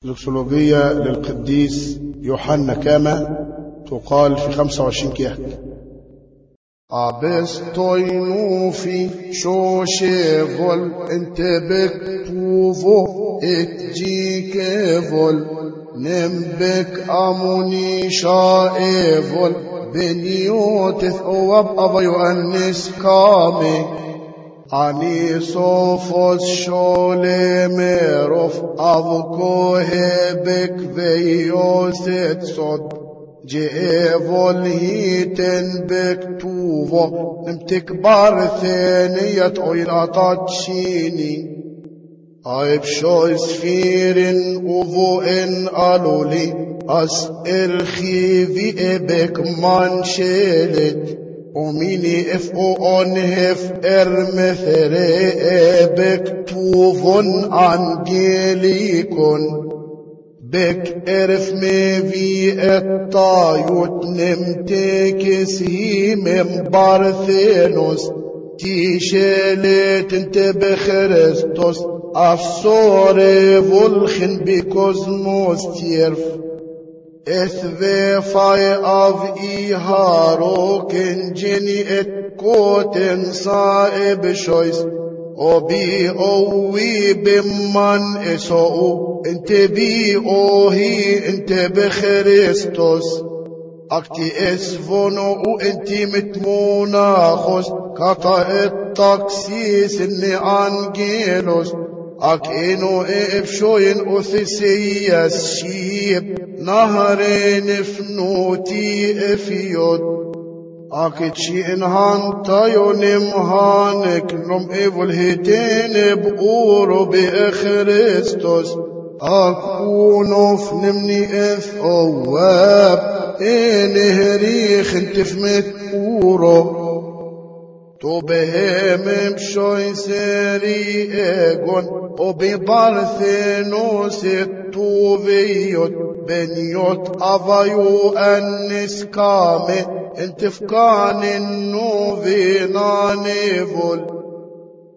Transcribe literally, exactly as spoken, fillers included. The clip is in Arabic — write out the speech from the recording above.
الأكسولوجية للقديس يوحنا كاما تقال في خمسة وعشرين كيهك. عبستوينو في شو شغل انت بكتوفو اتجيك فول نمبك اموني شائفول بنيوت ثواب ابيو انس كامي عني صوفوس شولي ميروف افكو هبك فيوست صد جيفول هيتن بكتوفو نمتك بارثينية اويلاتات شيني عيب شويس فيرن وفوئن قالولي أسئل خيفي إبك منشلت وميني افقو انهف ارمثري إبك توفن انجيليكن بك ارف ميفي الطايوت نمتكسي من بارثينوس تيشلت انت بخريستوس افسوري فولخن بكوزموس تيرف اثوي فاي اف اي هارو كنجني اتكوتن صائب شويس وبي اوي بمن اسو انت بي اوهي انت بخريستوس اكتي اسفونو وانتي متمونا خس كطا التقسيس اني انجيلوس اكينو افشوين اوثيسياس شيب نهرين فنوتي افيود اكتشي انهان تايونم هانك نم ايفول هيتين بقورو بخريستوس اكونو فنمني اف اواب انهريخ انت فمت قورو تو بهم بشوي سري ايغون وببارثينوس التوفيوت بنيوت افايو انس كامي انت فكان النوفي نانيفول